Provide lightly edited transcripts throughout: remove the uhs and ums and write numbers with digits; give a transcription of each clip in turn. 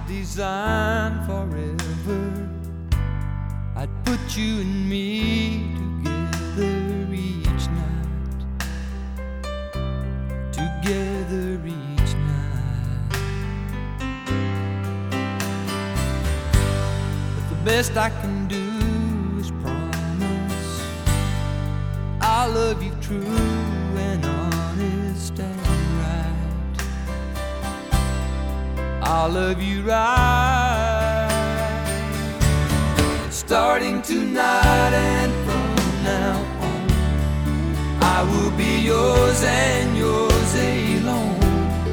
designed forever. I'd put you and me together each night, together each night. But the best I can do is promise I'll love you true and honest and right. I'll love you right. Starting tonight and from now on, I will be yours and yours alone.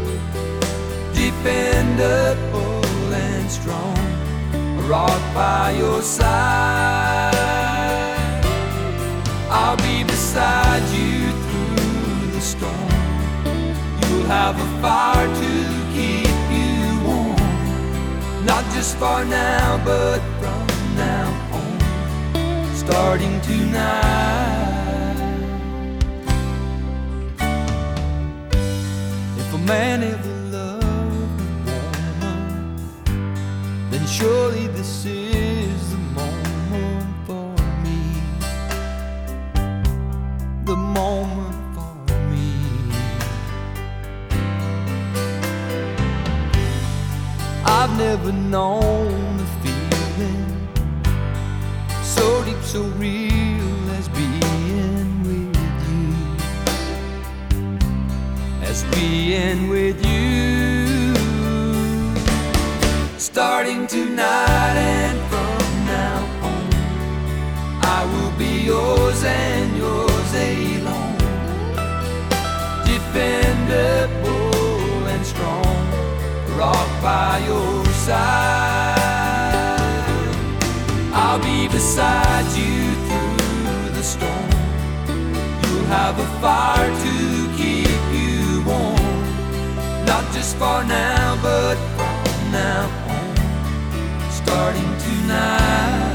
Dependable and strong, a rock by your side. I'll be beside you through the storm. You'll have a fire to keep you warm, not just for now, but from now on, starting tonight. If a man ever loved a woman, then surely this is the moment for me, the moment for me. I've never known a feeling so deep, so real as being with you, as being with you. Starting tonight and from now on, I will be yours and yours alone. Dependable and strong, rock by your side. I'll be beside you through the storm. You'll have a fire to keep you warm, not just for now, but from now on, starting tonight.